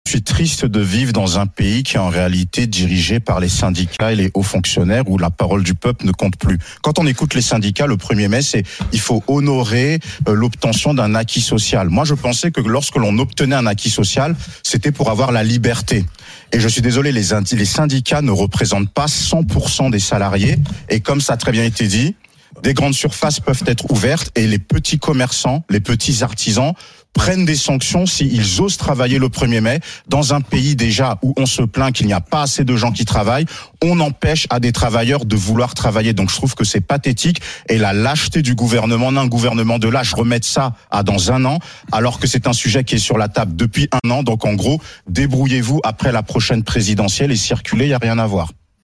Je suis triste de vivre dans un pays qui est en réalité dirigé par les syndicats et les hauts fonctionnaires où la parole du peuple ne compte plus. Quand on écoute les syndicats, le 1er mai, c'est il faut honorer l'obtention d'un acquis social. Moi, je pensais que lorsque l'on obtenait un acquis social, c'était pour avoir la liberté. Et je suis désolé, les syndicats ne représentent pas 100% des salariés. Et comme ça a très bien été dit, des grandes surfaces peuvent être ouvertes et les petits commerçants, les petits artisans prennent des sanctions s'ils osent travailler le 1er mai. Dans un pays déjà où on se plaint qu'il n'y a pas assez de gens qui travaillent, on empêche à des travailleurs de vouloir travailler. Donc je trouve que c'est pathétique et la lâcheté du gouvernement, un gouvernement de lâche, remettre ça à dans un an, alors que c'est un sujet qui est sur la table depuis un an. Donc en gros, débrouillez-vous après la prochaine présidentielle et circulez, il n'y a rien à voir.